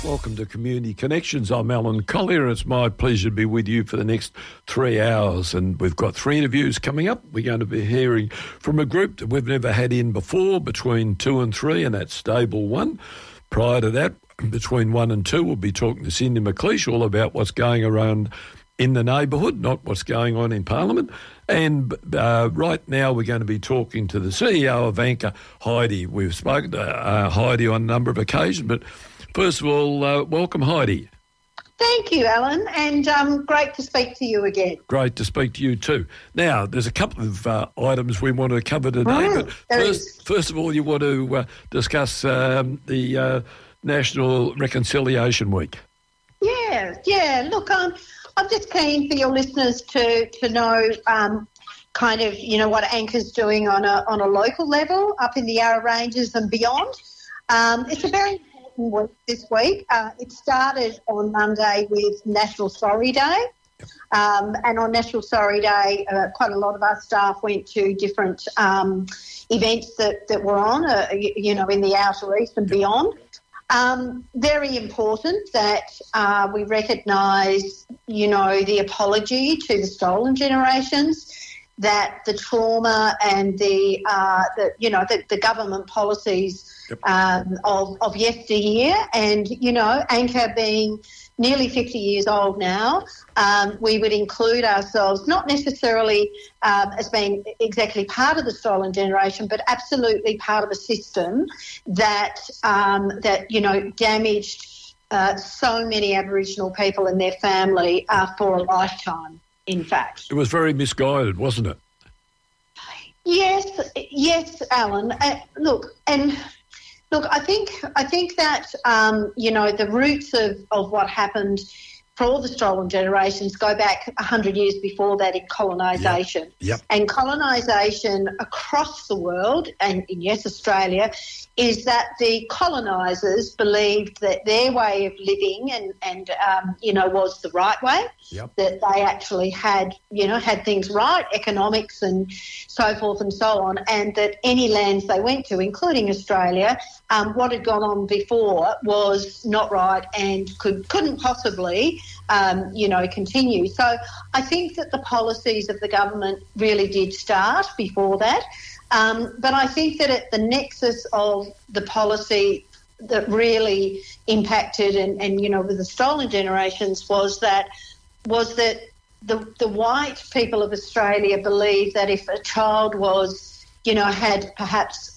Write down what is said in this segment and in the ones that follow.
Welcome to Community Connections. I'm Alan Collier, and it's my pleasure to be with you for the next 3 hours. And we've got 3 interviews coming up. We're going to be hearing from a group that we've never had in before, between 2 and 3, and that's Stable 1. Prior to that, between 1 and 2, we'll be talking to Cindy McLeish all about what's going around in the neighbourhood, not what's going on in Parliament. And right now we're going to be talking to the CEO of Anchor, Heidi. We've spoken to Heidi on a number of occasions, but first of all, welcome, Heidi. Thank you, Alan, and great to speak to you again. Great to speak to you too. Now, there's a couple of items we want to cover today, but first of all, you want to discuss the National Reconciliation Week. Yeah. Look, I'm just keen for your listeners to know kind of, you know, what Anchor's doing on a local level up in the Yarra Ranges and beyond. It's a very important week this week. It started on Monday with National Sorry Day. And on National Sorry Day, quite a lot of our staff went to different events that were on, you know, in the Outer East and beyond. Very important that we recognise, you know, the apology to the stolen generations, that the trauma and the government policies of yesteryear, and, you know, Anchor being nearly 50 years old now, we would include ourselves not necessarily as being exactly part of the stolen generation, but absolutely part of a system that damaged so many Aboriginal people and their family for a lifetime, in fact. It was very misguided, wasn't it? Yes, Alan. Look, I think that the roots of what happened for all the stolen generations go back 100 years before that in colonisation. Yep. And colonisation across the world, and yes, Australia, is that the colonisers believed that their way of living and was the right way. Yep. That they actually had things right, economics and so forth and so on, and that any lands they went to, including Australia, what had gone on before was not right and couldn't possibly continue. So I think that the policies of the government really did start before that. But I think that at the nexus of the policy that really impacted and with the stolen generations was that the white people of Australia believed that if a child was, had perhaps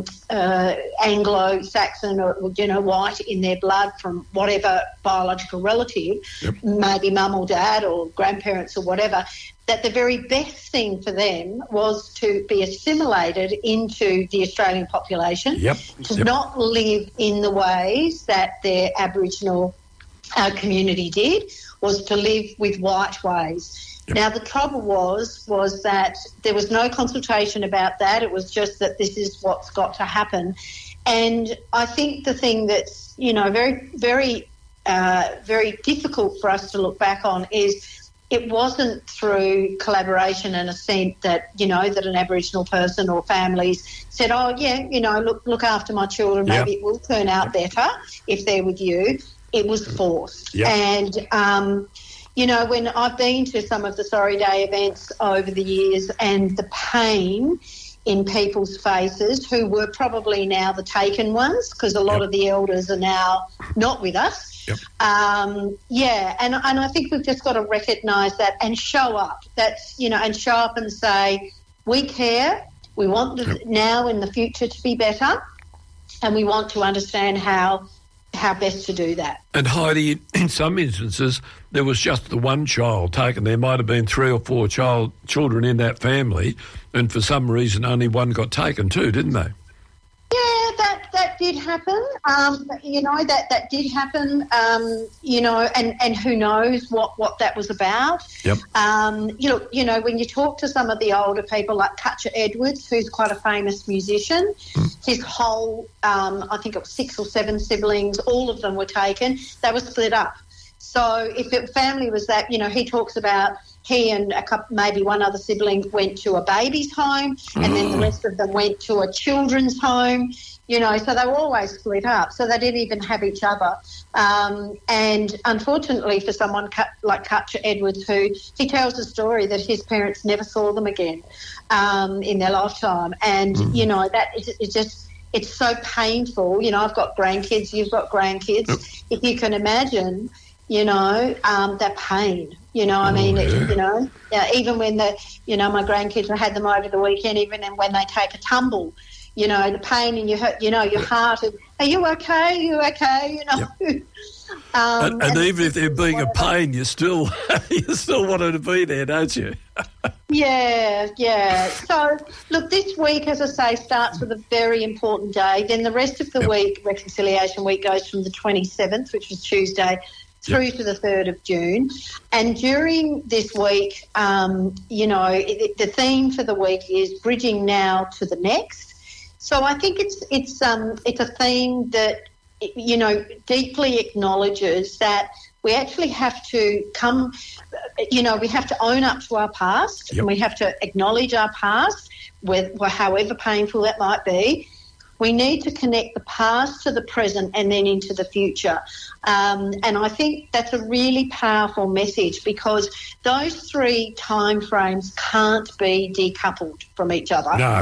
Anglo-Saxon or, white in their blood from whatever biological relative, yep, maybe mum or dad or grandparents or whatever, that the very best thing for them was to be assimilated into the Australian population, not live in the ways that their Aboriginal community did, was to live with white ways. Now, the trouble was that there was no consultation about that. It was just that this is what's got to happen. And I think the thing that's, very, very, very difficult for us to look back on is it wasn't through collaboration and assent that, that an Aboriginal person or families said, look after my children, maybe it will turn out better if they're with you. It was forced. Yep. And, when I've been to some of the Sorry Day events over the years and the pain in people's faces who were probably now the taken ones, because a lot of the elders are now not with us. Yep. And I think we've just got to recognise that and show up. And show up and say, we care, we want now and the future to be better, and we want to understand how best to do that. And Heidi, in some instances, there was just the one child taken. There might have been 3 or 4 children in that family, and for some reason only one got taken too, didn't they? Yeah, that did happen. That did happen. And who knows what that was about. Yep. When you talk to some of the older people like Cutcher Edwards, who's quite a famous musician, his whole, I think it was 6 or 7 siblings, all of them were taken. They were split up. So if the family was that, he talks about he and maybe one other sibling went to a baby's home and then the rest of them went to a children's home, so they were always split up. So they didn't even have each other. And unfortunately for someone like Cutcher Edwards, who he tells a story that his parents never saw them again in their lifetime. And, that is just... It's so painful. I've got grandkids, you've got grandkids. Yep. If you can imagine, that pain, even when my grandkids, I had them over the weekend, even and when they take a tumble, the pain in your heart, are you okay? Are you okay? Yep. And even if they're being a pain, you still want them to be there, don't you? Yeah. So, look, this week, as I say, starts with a very important day. Then the rest of the week, Reconciliation Week, goes from the 27th, which is Tuesday, through to the 3rd of June. And during this week, the theme for the week is Bridging Now to the Next. So I think it's a theme that, deeply acknowledges that we actually have to we have to own up to our past. Yep. And we have to acknowledge our past, however painful that might be. We need to connect the past to the present and then into the future. And I think that's a really powerful message because those three time frames can't be decoupled from each other. No.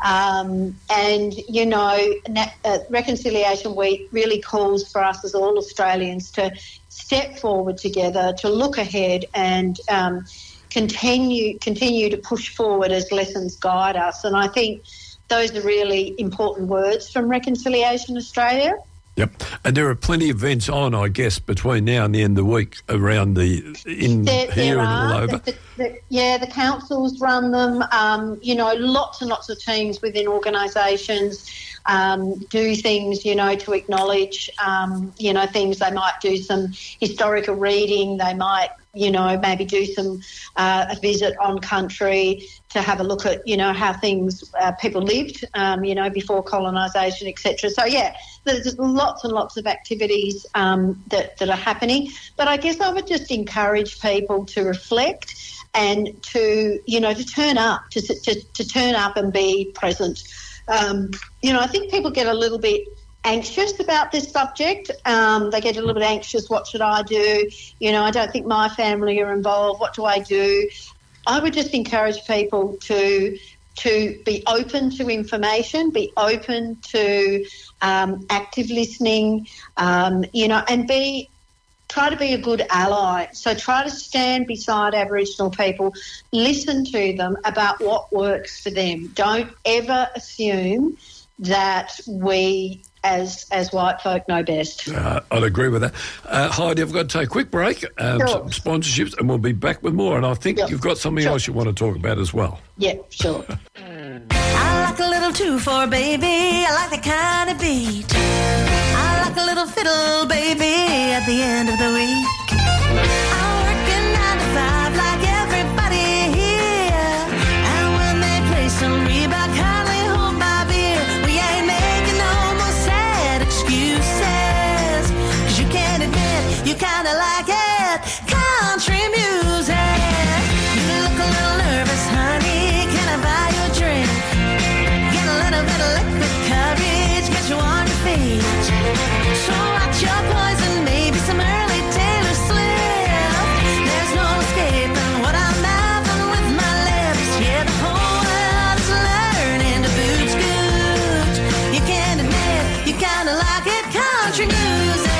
Reconciliation Week really calls for us as all Australians to step forward together, to look ahead and continue to push forward as lessons guide us. And I think those are really important words from Reconciliation Australia. Yep. And there are plenty of events on, I guess, between now and the end of the week around here and all over. The councils run them. Lots and lots of teams within organisations do things, to acknowledge, things. They might do some historical reading. They might, maybe do some a visit on country to have a look at, how things people lived, before colonisation, etc. So, there's lots and lots of activities that are happening. But I guess I would just encourage people to reflect and to, to turn up, to turn up and be present. I think people get a little bit anxious about this subject. They get a little bit anxious. What should I do? I don't think my family are involved. What do I do? I would just encourage people to be open to information, be open to active listening, and try to be a good ally. So try to stand beside Aboriginal people, listen to them about what works for them. Don't ever assume that we as white folk know best. I'd agree with that. Heidi, I've got to take a quick break, some sponsorships, and we'll be back with more. And I think you've got something else you want to talk about as well. Yeah, sure. I like a little 2/4, baby. I like the kind of beat. I like a little fiddle, baby, at the end of the week. I'm working 9 to 5 like everybody here. And when they play some rebound, kindly hold my beer. We ain't making no more sad excuses. 'Cause you can't admit you kinda like it. Country music. You look a little nervous, honey. Can I buy you a drink? Get a little bit of liquid courage, get you on your feet. So watch your poison, maybe some early Taylor Swift. There's no escaping what I'm having with my lips. Yeah, the whole world's learning to boot scoot. You can't admit you kinda like it, country music.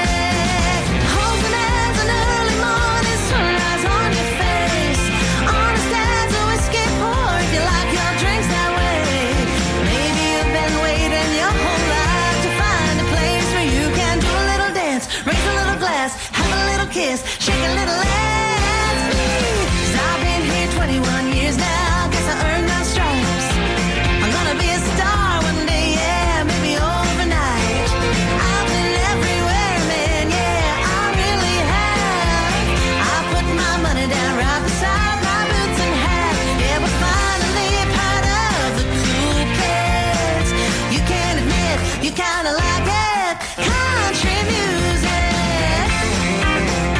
Holding hands an early morning sunrise on your face. Honest as a whiskey pour if you like your drinks that way. Maybe you've been waiting your whole life to find a place where you can do a little dance, raise a little glass, have a little kiss, shake a little ass. 'Cause I've been here 21 years now, guess I earned my stripes. I'm gonna be a star one day, yeah, maybe overnight. I've been everywhere, man, yeah, I really have. I put my money down right beside my boots and hat. Yeah, we're finally part of the cool kids. You can't admit you kinda like it, country music.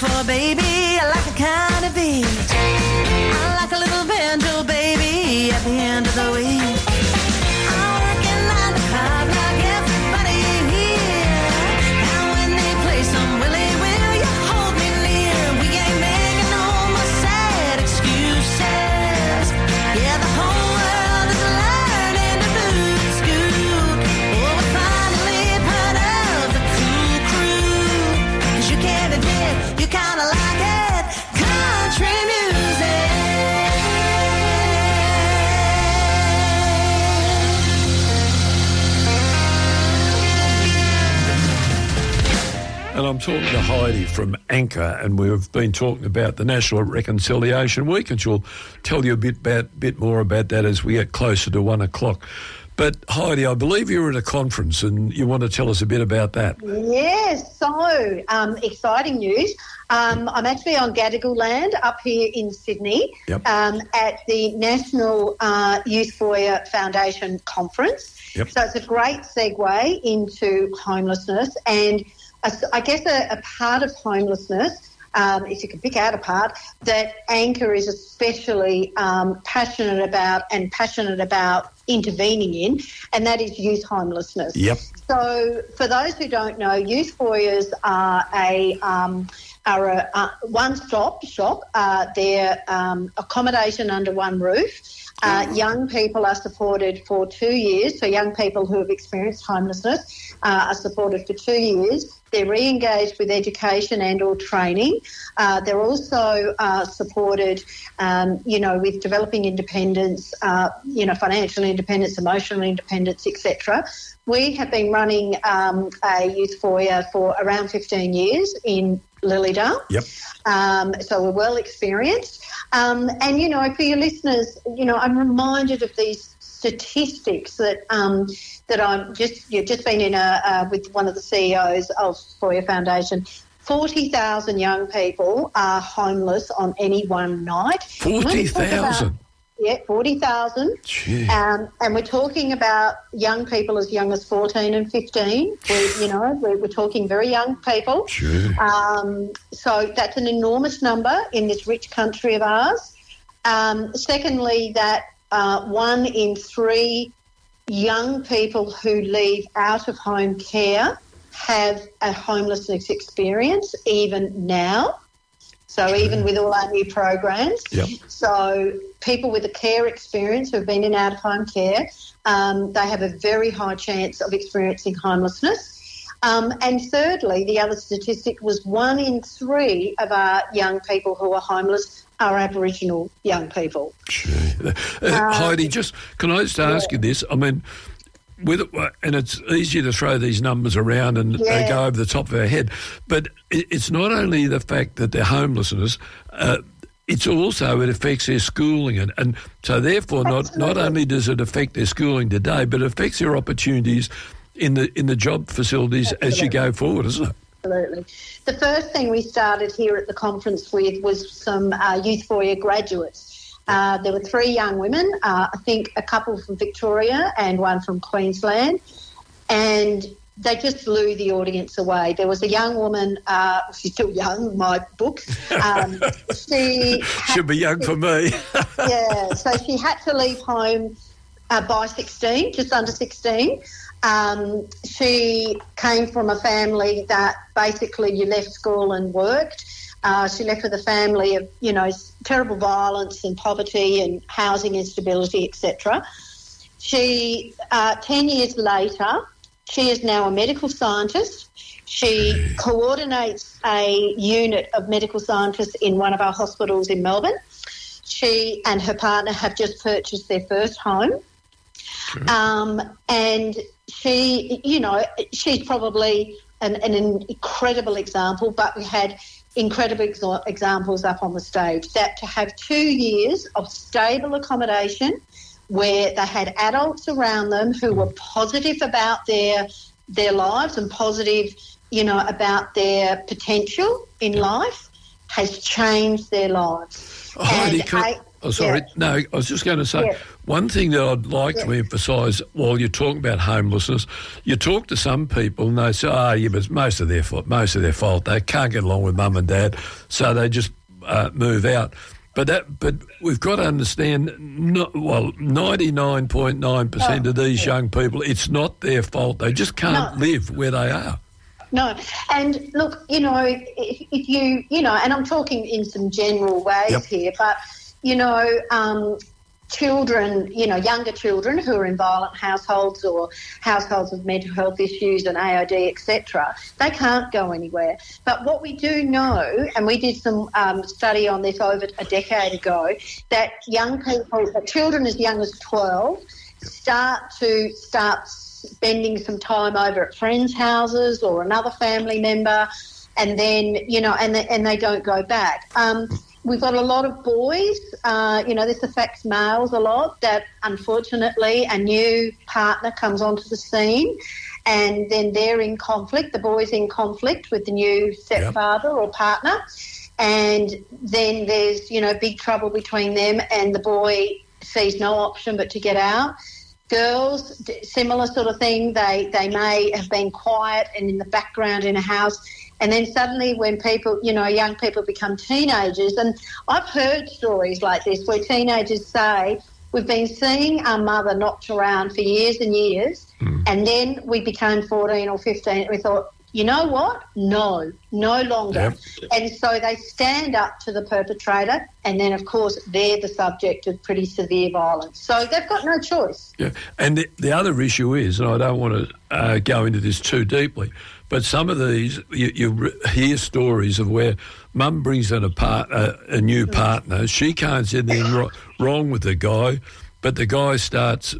2-4, baby. I like the kind of beat. I like a little banjo, baby, at the end of the week. I'm working 9 to 5 like everybody here. And when they play some Willie, will you hold me near? We ain't making no more sad excuses. Yeah, the whole world is learning to boot scoot. Oh, we're finally part of the cool crew. 'Cause you can't admit you kinda like it. Country music. And I'm talking to Heidi from Anchor, and we've been talking about the National Reconciliation Week, and she'll tell you a bit more about that as we get closer to 1 o'clock. But Heidi, I believe you were at a conference, and you want to tell us a bit about that. Yes, so exciting news. I'm actually on Gadigal land up here in Sydney. Yep. At the National Youth Foyer Foundation Conference. Yep. So it's a great segue into homelessness, and I guess a part of homelessness, if you can pick out a part, that Anchor is especially passionate about intervening in, and that is youth homelessness. Yep. So for those who don't know, youth foyers are a one-stop shop. They're accommodation under one roof. Young people are supported for 2 years, so young people who have experienced homelessness are supported for 2 years. They're re-engaged with education and or training. They're also supported, with developing independence, financial independence, emotional independence, etc. We have been running a youth foyer for around 15 years in Lilydale. Yep. So we're well experienced. And, for your listeners, I'm reminded of these statistics that you've just been in with one of the CEOs of Foyer Foundation. 40,000 young people are homeless on any one night. 40,000? Yeah, 40,000. And we're talking about young people as young as 14 and 15. We're talking very young people. Sure. So that's an enormous number in this rich country of ours. Secondly, that 1 in 3 young people who leave out-of-home care have a homelessness experience even now. So even with all our new programs. Yep. So people with a care experience who have been in out-of-home care, they have a very high chance of experiencing homelessness. And thirdly, the other statistic was 1 in 3 of our young people who are homeless are Aboriginal young people. Sure. Heidi, can I just ask you this? I mean, and it's easy to throw these numbers around and they go over the top of our head, but it's not only the fact that they're homelessness, it's also it affects their schooling, and so therefore not only does it affect their schooling today, but it affects their opportunities in the job facilities as you go forward, isn't it? Absolutely. The first thing we started here at the conference with was some youth foyer graduates. There were 3 young women, I think a couple from Victoria and 1 from Queensland, and they just blew the audience away. There was a young woman, she's still young in my book. Should be young for me. Yeah, so she had to leave home by 16, just under 16. She came from a family that basically you left school and worked. She left with a family of, terrible violence and poverty and housing instability, etc. She, 10 years later, she is now a medical scientist. She coordinates a unit of medical scientists in one of our hospitals in Melbourne. She and her partner have just purchased their first home. Sure. And she, she's probably an incredible example, but we had incredible examples up on the stage. That to have 2 years of stable accommodation where they had adults around them who were positive about their lives and positive, about their potential in life has changed their lives. Heidi, I was just going to say, one thing that I'd like to emphasise while you're talking about homelessness, you talk to some people and they say, but it's most of their fault. They can't get along with mum and dad, so they just move out. But we've got to understand, 99.9% of these young people, it's not their fault. They just can't live where they are. No, and look, if you, and I'm talking in some general ways here, but, children, younger children who are in violent households or households with mental health issues and AOD, etc., they can't go anywhere. But what we do know, and we did some study on this over a decade ago, that children as young as 12 start spending some time over at friends' houses or another family member, and then, and they don't go back. We've got a lot of boys, this affects males a lot, that unfortunately a new partner comes onto the scene and then they're in conflict, the boy's in conflict with the new stepfather or partner, and then there's, big trouble between them and the boy sees no option but to get out. Girls, similar sort of thing, they may have been quiet and in the background in a house, and then suddenly when people, young people become teenagers, and I've heard stories like this where teenagers say, we've been seeing our mother knocked around for years and years, and then we became 14 or 15 and we thought, you know what? No longer. Yep. And so they stand up to the perpetrator, and then, of course, they're the subject of pretty severe violence. So they've got no choice. Yeah, and the other issue is, and I don't want to go into this too deeply, but some of these, you hear stories of where mum brings in a new partner. She can't see anything wrong with the guy, but the guy starts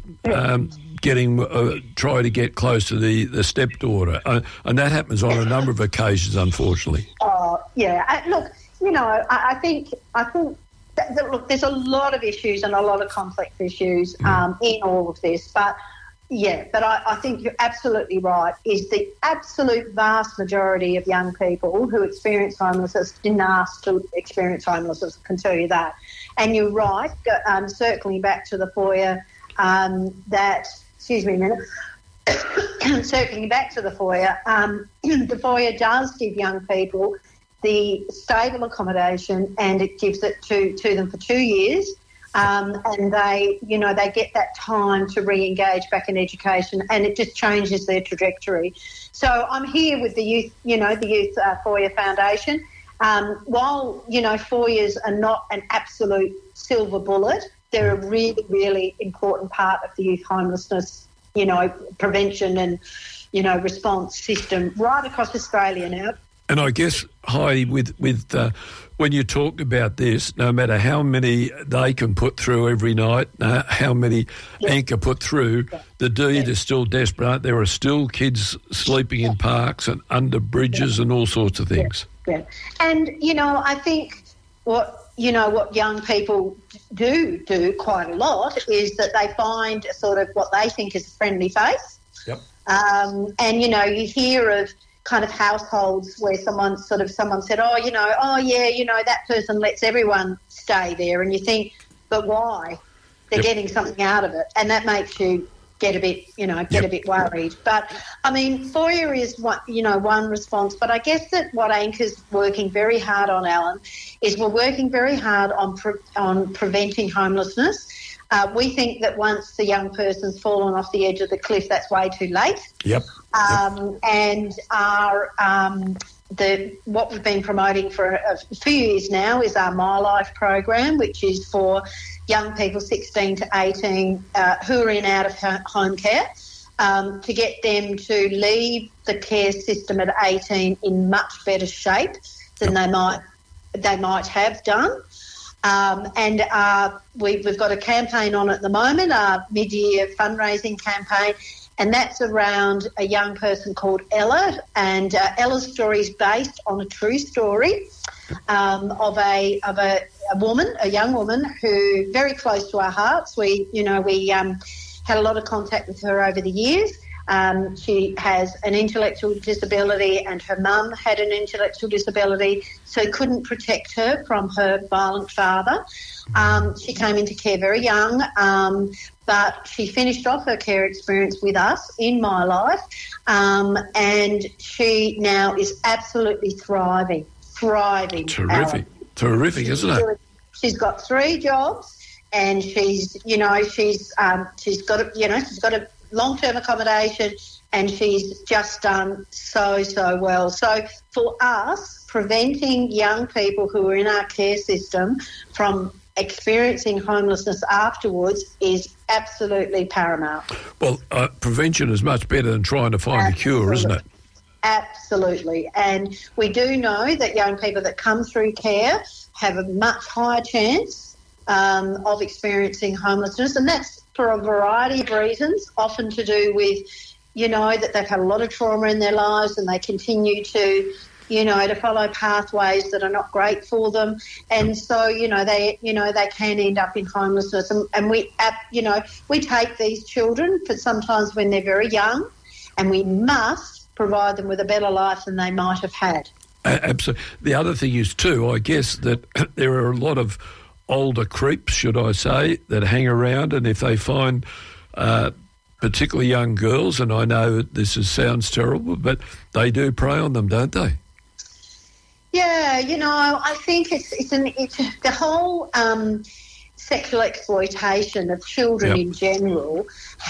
try to get close to the stepdaughter, and that happens on a number of occasions, unfortunately. Look, I think that, look, there's a lot of issues and a lot of complex issues in all of this, but I think you're absolutely right. Is the absolute vast majority of young people who experience homelessness didn't ask to experience homelessness, I can tell you that. And you're right, circling back to the FOIA, excuse me a minute, circling back to the FOIA, the FOIA does give young people the stable accommodation, and it gives it to them for 2 years, and they get that time to re-engage back in education, and it just changes their trajectory. So I'm here with the youth, the Youth FOIA Foundation. While, FOIAs are not an absolute silver bullet, they're a really, really important part of the youth homelessness, prevention and, response system right across Australia now. And I guess, Heidi, with when you talk about this, no matter how many they can put through every night, how many Anchor put through, the deed is still desperate. There are still kids sleeping in parks and under bridges and all sorts of things. Yeah. And, I think what young people do quite a lot is that they find sort of what they think is a friendly face. Yep. And, you hear of kind of households where someone said, that person lets everyone stay there, and you think, but why? They're getting something out of it, and that makes you get a bit, a bit worried. But, I mean, FOIA is one response, but I guess that what Anchor's working very hard on, Alan, is we're working very hard on preventing homelessness. We think that once the young person's fallen off the edge of the cliff, that's way too late. Yep. And what we've been promoting for a few years now is our My Life program, which is for young people 16 to 18 who are in out-of-home care, to get them to leave the care system at 18 in much better shape than they might have done. And we've got a campaign on at the moment, our mid-year fundraising campaign, and that's around a young person called Ella. And Ella's story is based on a true story of a young woman who very close to our hearts. We had a lot of contact with her over the years. She has an intellectual disability, and her mum had an intellectual disability, so couldn't protect her from her violent father. She came into care very young, but she finished off her care experience with us in My Life, and she now is absolutely thriving. Terrific, isn't it? She's got 3 jobs, and she's got a long-term accommodation, and she's just done so well. So for us, preventing young people who are in our care system from experiencing homelessness afterwards is absolutely paramount. Well, prevention is much better than trying to find a cure, isn't it? Absolutely. And we do know that young people that come through care have a much higher chance of experiencing homelessness, and that's for a variety of reasons, often to do with, that they've had a lot of trauma in their lives and they continue to follow pathways that are not great for them. And so, they can end up in homelessness. And we take these children for sometimes when they're very young, and we must provide them with a better life than they might have had. Absolutely. The other thing is too, I guess, that there are a lot of older creeps, should I say, that hang around, and if they find particularly young girls, and I know that sounds terrible, but they do prey on them, don't they? Yeah, I think it's the whole sexual exploitation of children in general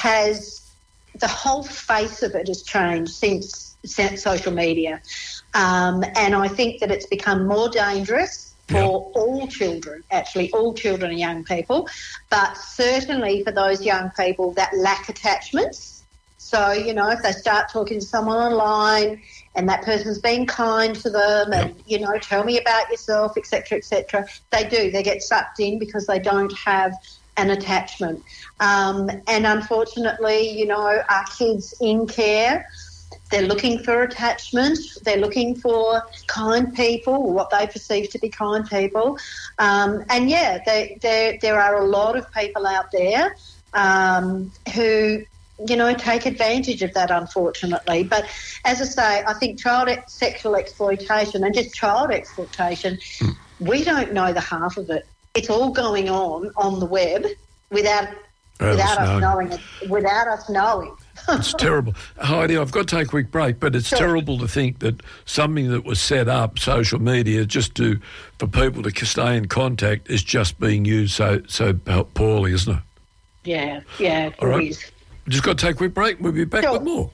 the whole face of it has changed since social media, and I think that it's become more dangerous for all children and young people, but certainly for those young people that lack attachments. So, if they start talking to someone online and that person's being kind to them and, tell me about yourself, etc., they get sucked in because they don't have an attachment. And unfortunately, our kids in care, they're looking for attachment. They're looking for kind people, what they perceive to be kind people. There are a lot of people out there who, take advantage of that, unfortunately. But as I say, I think child sexual exploitation and just child exploitation, we don't know the half of it. It's all going on the web without us knowing. It's terrible. Heidi, I've got to take a quick break, but it's terrible to think that something that was set up, social media, for people to stay in contact, is just being used so poorly, isn't it? Yeah, it is. We've just got to take a quick break. We'll be back with more.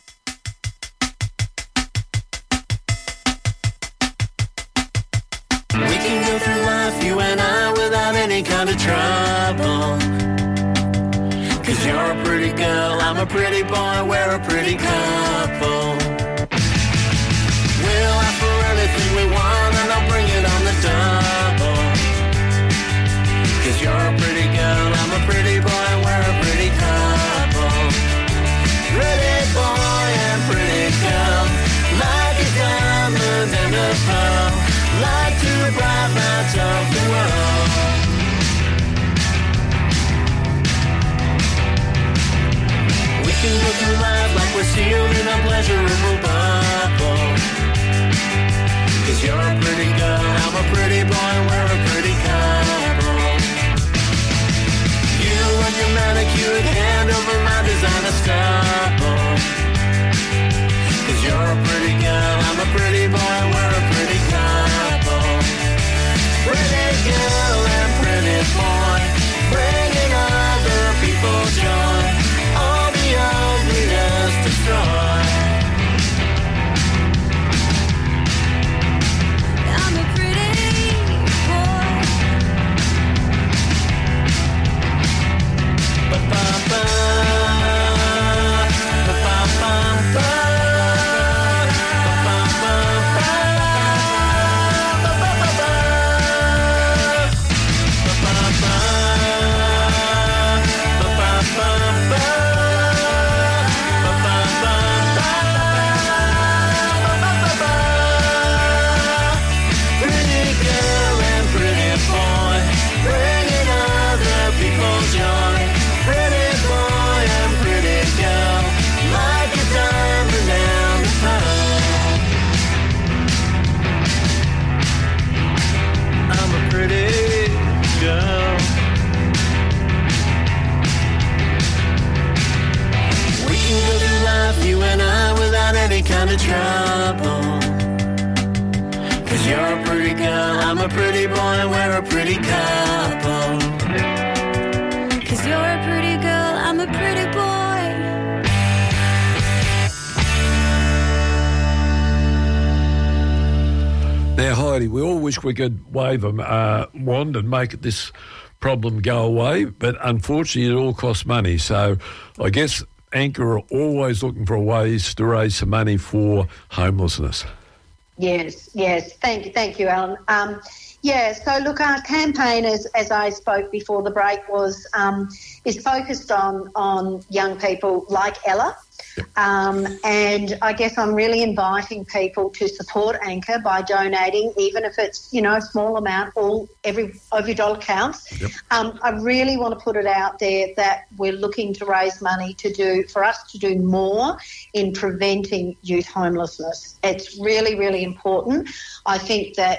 We can go through life, you and I, without any kind of trouble. 'Cause you're a pretty girl, I'm a pretty boy, we're a pretty couple. We'll ask for anything we want and I'll bring it on the double. 'Cause you're a pretty girl, I'm a pretty boy, we're a pretty couple. Pretty boy and pretty girl, like a diamond and a pearl, like two bright lights of the world. We can go through life like we're sealed in a pleasurable bubble. 'Cause you're a pretty girl, I'm a pretty boy, we're a pretty couple. You and your manicured hand over my designer stubble. 'Cause you're a pretty girl, I'm a pretty boy, we're a pretty couple. Pretty girl and pretty boy, bringing other people joy. All the ugliness destroy. I'm a pretty boy. trouble. 'Cause you're a pretty girl, I'm a pretty boy, and we're a pretty couple. 'Cause you're a pretty girl, I'm a pretty boy. Now, Heidi, we all wish we could wave a wand and make this problem go away, but unfortunately it all costs money. So I guess Anchor are always looking for ways to raise some money for homelessness. Yes. Thank you, Alan. So look, our campaign, as I spoke before the break, is focused on young people like Ella. And I guess I'm really inviting people to support Anchor by donating, even if it's, a small amount, every dollar counts. Yep. I really want to put it out there that we're looking to raise money for us to do more in preventing youth homelessness. It's really, really important. I think that,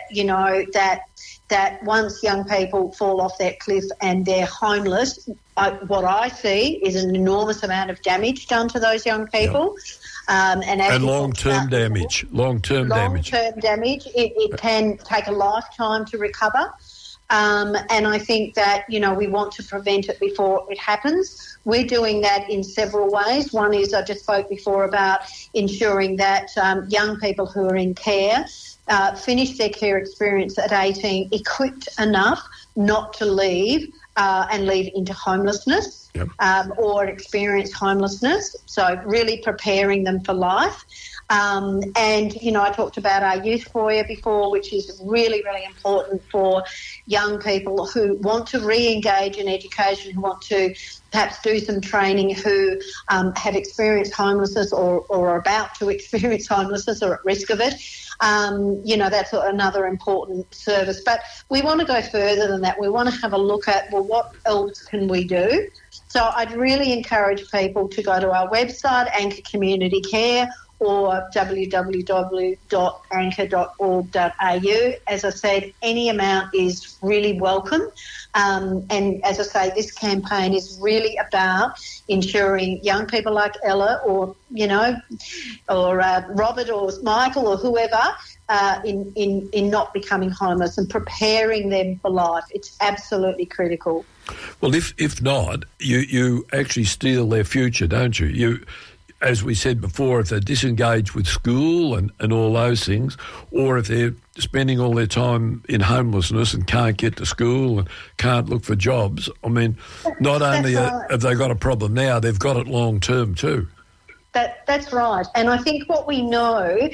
that once young people fall off that cliff and they're homeless, what I see is an enormous amount of damage done to those young people. And long-term damage. Long-term damage. It can take a lifetime to recover. And I think that, we want to prevent it before it happens. We're doing that in several ways. One is, I just spoke before about ensuring that young people who are in care finish their care experience at 18 equipped enough not to leave and leave into homelessness. Yep. Or experience homelessness, so really preparing them for life. And, I talked about our youth foyer before, which is really, really important for young people who want to re-engage in education, who want to perhaps do some training, who have experienced homelessness or are about to experience homelessness or at risk of it. That's another important service. But we want to go further than that. We want to have a look at, what else can we do? So I'd really encourage people to go to our website, Anchor Community Care, or www.anchor.org.au. As I said, any amount is really welcome. And as I say, this campaign is really about ensuring young people like Ella or Robert or Michael or whoever in not becoming homeless and preparing them for life. It's absolutely critical. Well, if not, you actually steal their future, don't you? As we said before, if they're disengaged with school and all those things, or if they're spending all their time in homelessness and can't get to school and can't look for jobs, I mean, not only have they got a problem now, they've got it long term too. That's right. And I think what we know,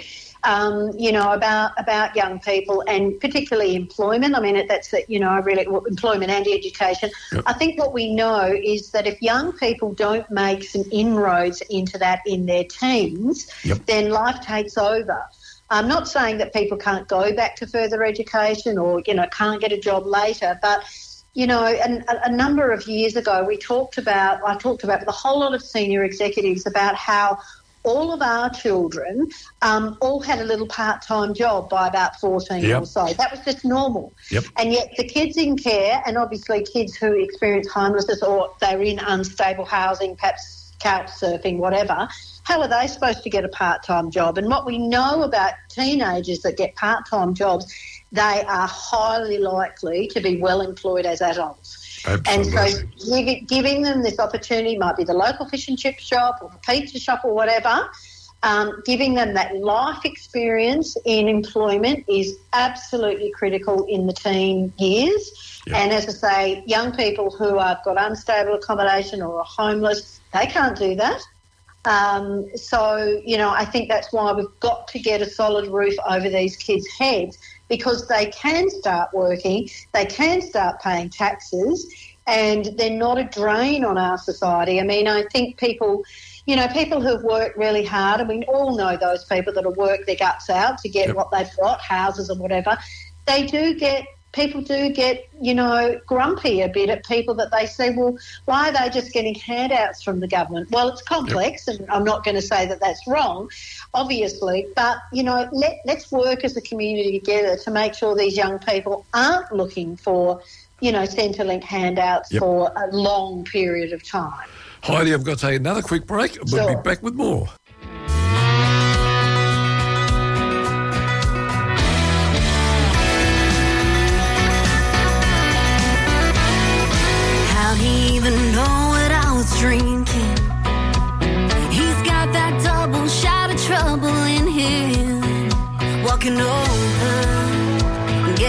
about young people and particularly employment. I mean, that's employment and education. Yep. I think what we know is that if young people don't make some inroads into that in their teens, yep, then life takes over. I'm not saying that people can't go back to further education or, can't get a job later, but a number of years ago I talked about with a whole lot of senior executives about how all of our children all had a little part-time job by about 14 yep, or so. That was just normal. Yep. And yet the kids in care, and obviously kids who experience homelessness or they're in unstable housing, perhaps couch surfing, whatever, how are they supposed to get a part-time job? And what we know about teenagers that get part-time jobs, they are highly likely to be well employed as adults. Absolutely. And so giving them this opportunity, might be the local fish and chip shop or the pizza shop or whatever, giving them that life experience in employment is absolutely critical in the teen years. Yep. And as I say, young people who have got unstable accommodation or are homeless, they can't do that. I think that's why we've got to get a solid roof over these kids' heads, because they can start working, they can start paying taxes, and they're not a drain on our society. I mean, I think people who've worked really hard, and we all know those people that have worked their guts out to get yep, what they've got, houses or whatever, people do get, grumpy a bit at people that they say, well, why are they just getting handouts from the government? Well, it's complex, and I'm not going to say that that's wrong, obviously, but, let's work as a community together to make sure these young people aren't looking for, Centrelink handouts yep, for a long period of time. Heidi, I've got to take another quick break. We'll be back with more.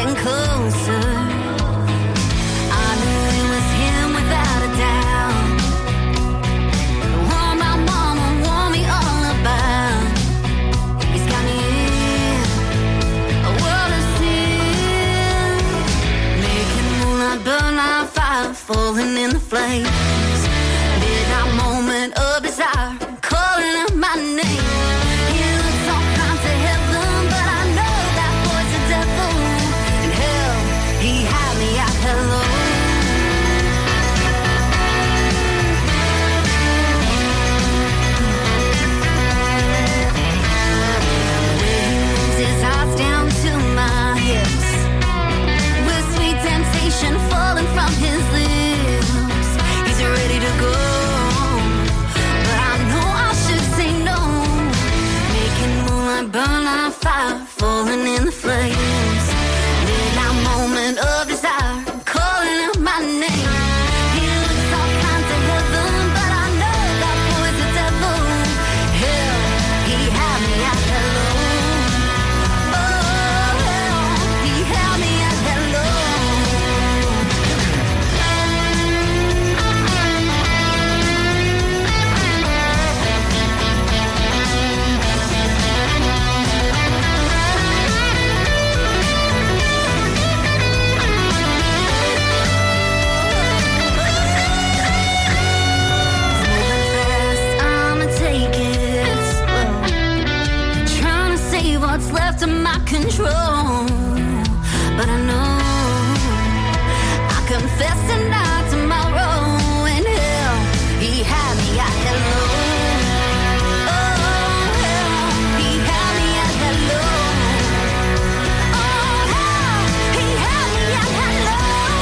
getting closer. I knew it was him without a doubt. The one my mama warned me all about. He's got me in a world of sin, making moonlight burn like fire, falling in the flames. Midnight moment of desire, calling out my name. He looks all kinds of heaven, but I know that boy's the devil. In hell, he had me at hello. Where he moves his eyes down to my hips, with sweet temptation falling from his lips. He's ready to go, but I know I should say no. Making moonlight burn like fire, falling in the flames. Midnight moment of desire, calling out my name. He looks all kinds of heaven, but I know that boy's the devil. Hell, he had me at hello. Oh, hell, he had me at hello. Moving fast, I'ma take it slow. Trying to save what's left of my control, but I know I confess tonight, tomorrow in hell, he had me at hello. Oh, hell, he had me at hello. Oh, hell, he had me at hello.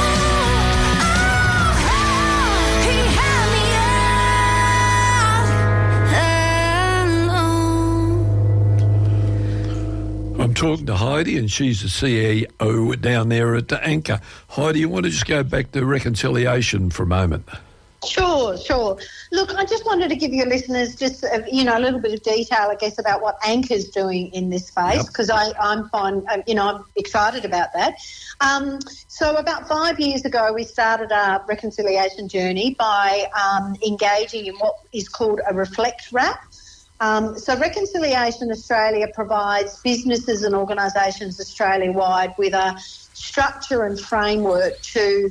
Oh, hell, he had me at hello. I'm talking to Heidi, and she's the CEO down there at the Anchor. Heidi, you want to just go back to reconciliation for a moment? Sure. Look, I just wanted to give your listeners just, a little bit of detail, I guess, about what Anchor's doing in this space, because I'm excited about that. So about 5 years ago, we started our reconciliation journey by engaging in what is called a Reflect Wrap. So Reconciliation Australia provides businesses and organisations Australia-wide with a structure and framework to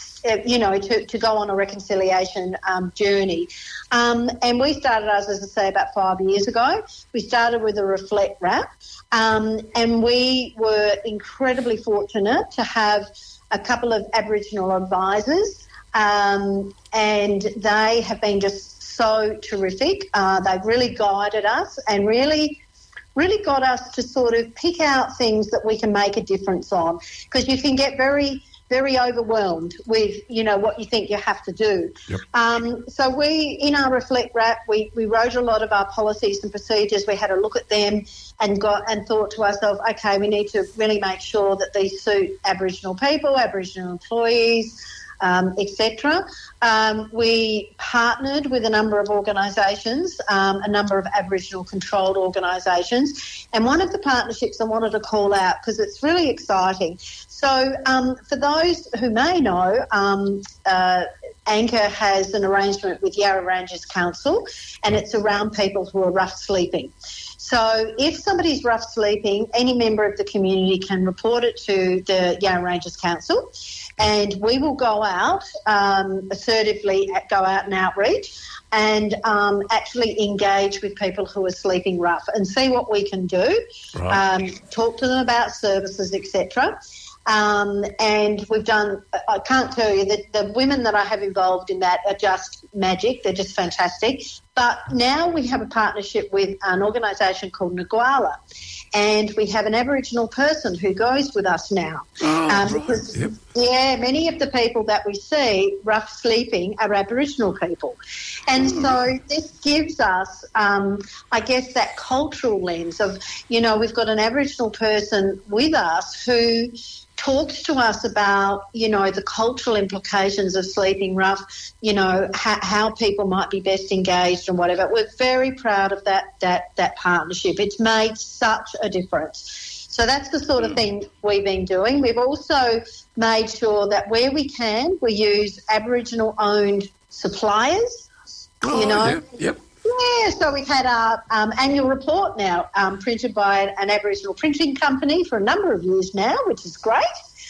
go on a reconciliation journey. And we started ours, as I say, about 5 years ago. We started with a Reflect Wrap, and we were incredibly fortunate to have a couple of Aboriginal advisors, and they have been just so terrific. They've really guided us and really got us to sort of pick out things that we can make a difference on, because you can get very, very overwhelmed with, what you think you have to do. Yep. So we, in our Reflect Wrap, we wrote a lot of our policies and procedures. We had a look at them and thought to ourselves, okay, we need to really make sure that these suit Aboriginal people, Aboriginal employees, etc. We partnered with a number of organisations, a number of Aboriginal controlled organisations, and one of the partnerships I wanted to call out because it's really exciting. So for those who may know, Anchor has an arrangement with Yarra Ranges Council, and it's around people who are rough sleeping. So if somebody's rough sleeping, any member of the community can report it to the Yarra Ranges Council, and we will go out, assertively go out and outreach and actually engage with people who are sleeping rough and see what we can do, talk to them about services, etc. And we've done, I can't tell you, that the women that I have involved in that are just magic. They're just fantastic. But now we have a partnership with an organisation called Nguala, and we have an Aboriginal person who goes with us now. Because, many of the people that we see rough sleeping are Aboriginal people. And so this gives us, I guess, that cultural lens of, we've got an Aboriginal person with us who talks to us about, the cultural implications of sleeping rough, how people might be best engaged and whatever. We're very proud of that partnership. It's made such a difference. So that's the sort of thing we've been doing. We've also made sure that where we can, we use Aboriginal-owned suppliers. Oh, you know, yeah, yep. Yeah, so we've had our annual report now printed by an Aboriginal printing company for a number of years now, which is great.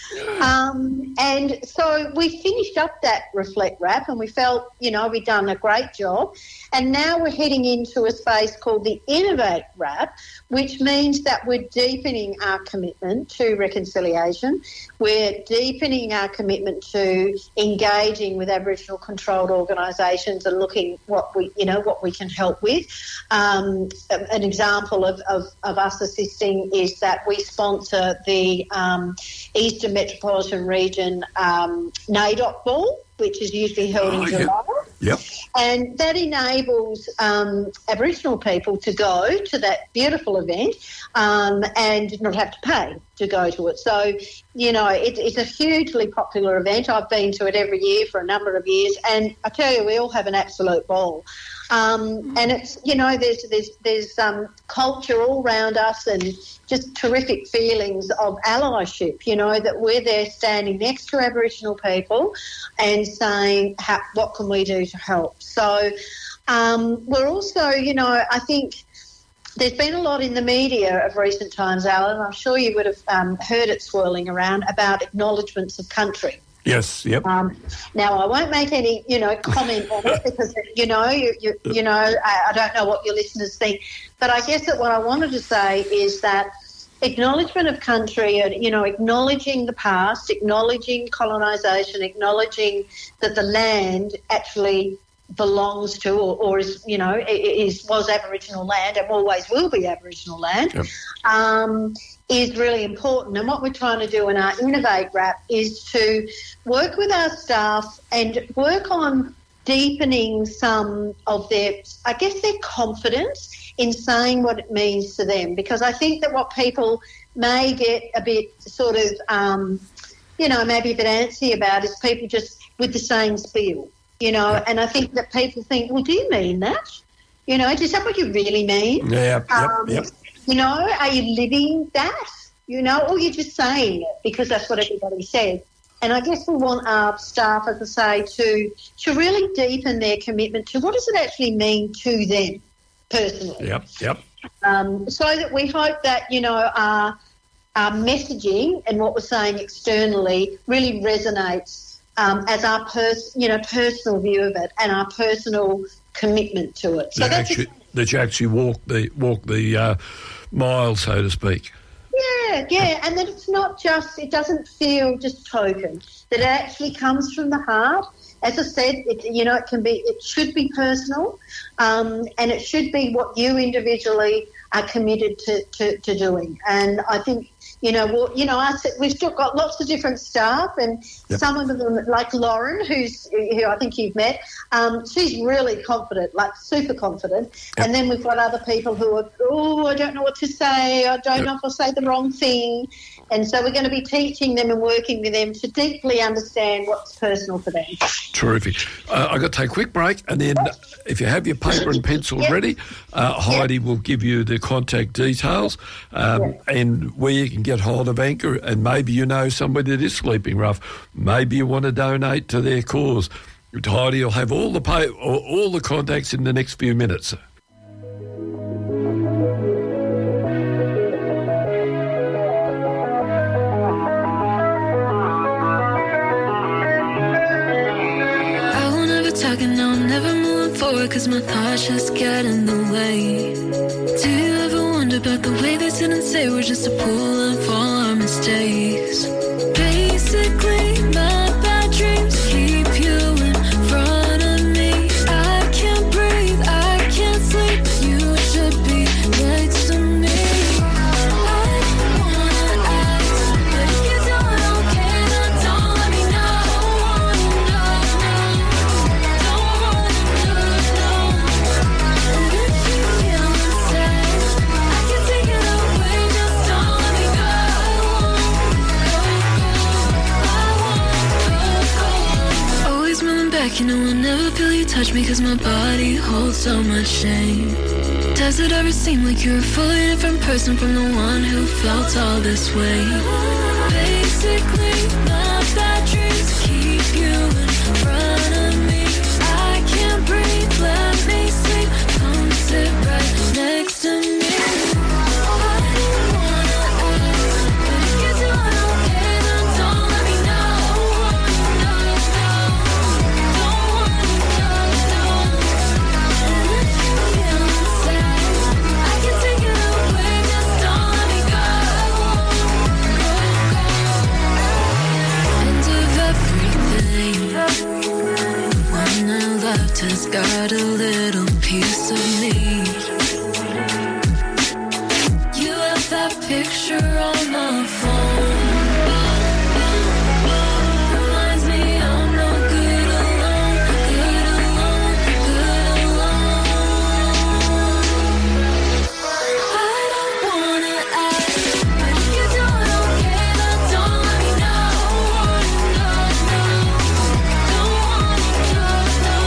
And so we finished up that Reflect Wrap and we felt, you know, we'd done a great job. And now we're heading into a space called the Innovate Wrap, which means that we're deepening our commitment to reconciliation. We're deepening our commitment to engaging with Aboriginal controlled organisations and looking what we can help with. An example of us assisting is that we sponsor the Eastern Metropolitan Region NAIDOC Ball, which is usually held in July. Yep. And that enables Aboriginal people to go to that beautiful event and not have to pay to go to it. So, you know, it's a hugely popular event. I've been to it every year for a number of years, and I tell you, we all have an absolute ball. And it's, you know, there's culture all around us and just terrific feelings of allyship, you know, that we're there standing next to Aboriginal people and saying, what can we do to help? So we're also, you know, I think there's been a lot in the media of recent times, Alan. I'm sure you would have heard it swirling around about acknowledgements of country. Yes, yep. Now, I won't make any, you know, comment on it because, you know, I don't know what your listeners think. But I guess that what I wanted to say is that acknowledgement of country, you know, acknowledging the past, acknowledging colonisation, acknowledging that the land actually belongs to or is, you know, was Aboriginal land and always will be Aboriginal land, is really important. And what we're trying to do in our Innovate Wrap is to work with our staff and work on deepening some of their confidence in saying what it means to them. Because I think that what people may get a bit sort of, you know, maybe a bit antsy about is people just with the same spiel, you know, and I think that people think, well, do you mean that? You know, is that what you really mean? Yep. You know, are you living that? You know, or you're just saying it because that's what everybody says. And I guess we want our staff, as I say, to really deepen their commitment to what does it actually mean to them personally. Yep. So that we hope that, you know, our messaging and what we're saying externally really resonates as our personal view of it and our personal commitment to it. So that you actually walk the mile, so to speak. Yeah, and that it's not just, it doesn't feel just token, that it actually comes from the heart. As I said, it should be personal, and it should be what you individually are committed to doing. And I think, we've still got lots of different staff, and some of them, like Lauren, who I think you've met, she's really confident, like super confident. Yep. And then we've got other people who are, I don't know what to say, I don't know if I'll say the wrong thing. And so we're going to be teaching them and working with them to deeply understand what's personal for them. Terrific. I've got to take a quick break, and then if you have your paper and pencil ready, Heidi will give you the contact details and where you can get hold of Anchor, and maybe you know somebody that is sleeping rough. Maybe you want to donate to their cause. Heidi will have all the contacts in the next few minutes. Cause my thoughts just get in the way. Do you ever wonder about the way they sit and say we're just a pool of all our mistakes? Basically, my bad dreams keep you in front of me. I can't breathe, I can't sleep. You should be next to me. I wanna ask, but if you don't, okay, then don't let me know. You know I'll never feel you touch me, cause my body holds so much shame. Does it ever seem like you're a fully different person from the one who felt all this way? Basically, my bad dreams keep you in front of me. I can't breathe, let me sleep. Come sit right next to me. Has got a little piece of me. You have that picture on my phone. Reminds me I'm no good alone, good alone, good alone. I don't wanna ask, but if you're doing okay, then don't let me know. Don't wanna know.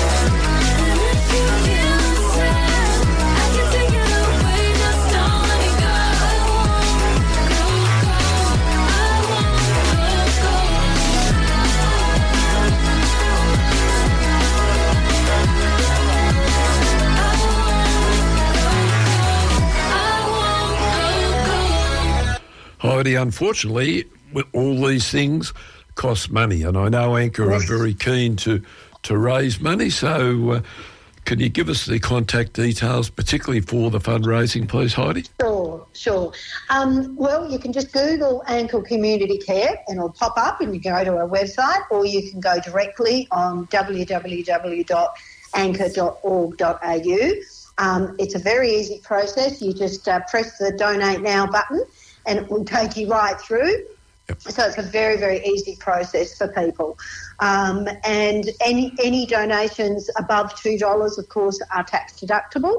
Heidi, unfortunately, all these things cost money, and I know Anchor are very keen to raise money, so can you give us the contact details, particularly for the fundraising, please, Heidi? Sure. Well, you can just Google Anchor Community Care and it'll pop up and you go to our website, or you can go directly on www.anchor.org.au. It's a very easy process. You just press the Donate Now button and it will take you right through. Yep. So it's a very, very easy process for people. And any donations above $2, of course, are tax deductible.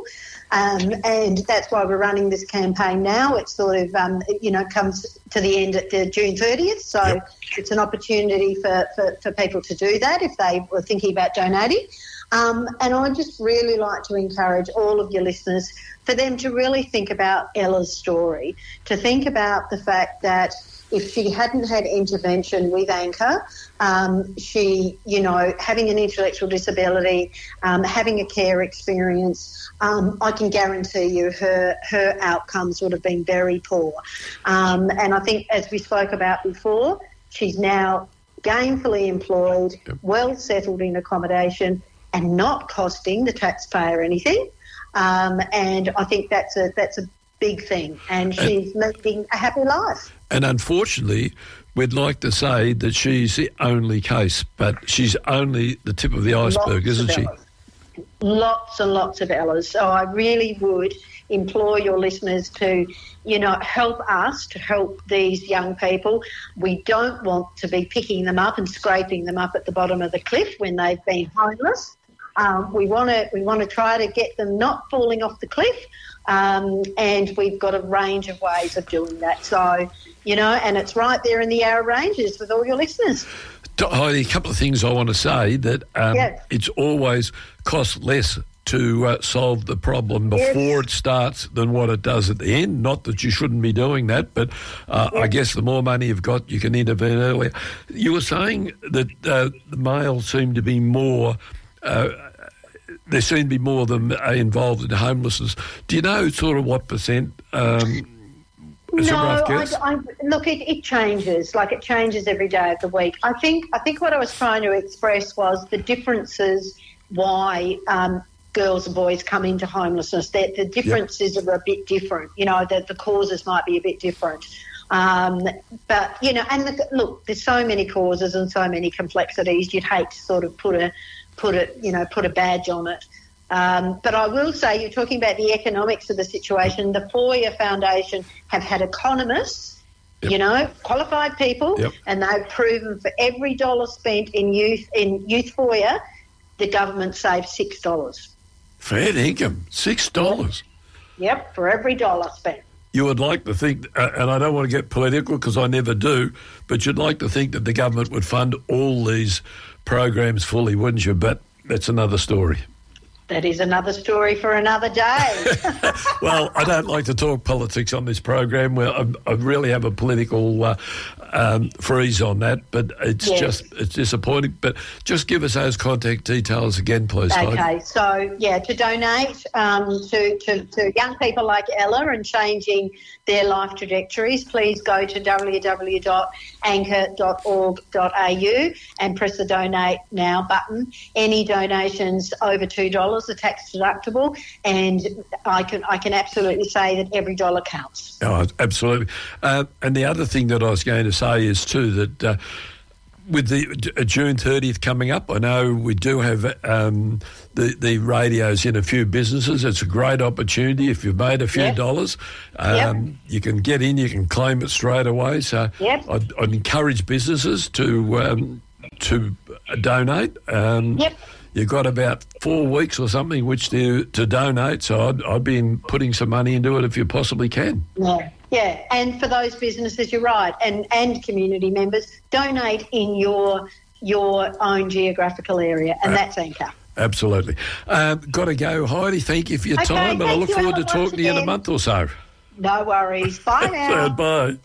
And that's why we're running this campaign now. It sort of, comes to the end at June 30th. So It's an opportunity for people to do that if they were thinking about donating. And I'd just really like to encourage all of your listeners for them to really think about Ella's story, to think about the fact that if she hadn't had intervention with Anchor, she, having an intellectual disability, having a care experience, I can guarantee you her outcomes would have been very poor. And I think, as we spoke about before, she's now gainfully employed, well settled in accommodation, and not costing the taxpayer anything. And I think that's a big thing, and she's leading a happy life. And unfortunately, we'd like to say that she's the only case, but she's only the tip of the iceberg, isn't she? Lots and lots of Ellas. So I really would implore your listeners to, help us to help these young people. We don't want to be picking them up and scraping them up at the bottom of the cliff when they've been homeless. We want to try to get them not falling off the cliff, and we've got a range of ways of doing that. So, and it's right there in the Yarra Ranges with all your listeners. Heidi, a couple of things I want to say, that it's always cost less to solve the problem before it starts than what it does at the end. Not that you shouldn't be doing that, but I guess the more money you've got, you can intervene earlier. You were saying that the males seem to be more... there seem to be more of them involved in homelessness. Do you know sort of what percent? Look, it changes. Like, it changes every day of the week. I think what I was trying to express was the differences why girls and boys come into homelessness. The differences are a bit different. The causes might be a bit different. But look, there's so many causes and so many complexities. You'd hate to sort of put a badge on it. But I will say, you're talking about the economics of the situation. The Foyer Foundation have had economists, qualified people, and they've proven for every dollar spent in youth Foyer, the government saves $6. Fair income, $6. Yep, for every dollar spent. You would like to think, and I don't want to get political because I never do, but you'd like to think that the government would fund all these programs fully, wouldn't you? But that's another story. That is another story for another day. Well, I don't like to talk politics on this program. Well, I really have a political freeze on that, but it's disappointing. But just give us those contact details again, please. Okay, Heidi. so to donate to young people like Ella and changing their life trajectories, please go to www.anchor.org.au and press the Donate Now button. Any donations over $2 are tax deductible, and I can absolutely say that every dollar counts. Oh, absolutely. And the other thing that I was going to say is too that with the June 30th coming up, I know we do have the radios in a few businesses. It's a great opportunity. If you've made a few dollars, you can get in, you can claim it straight away. So I'd encourage businesses to donate. You've got about 4 weeks or something which to donate, so I'd be putting some money into it if you possibly can. Yeah, and for those businesses, you're right, and community members, donate in your own geographical area, and that's Anchor. Absolutely. Got to go, Heidi. Thank you for your time, and I look forward to talking to you in a month or so. No worries. Bye now. Bye.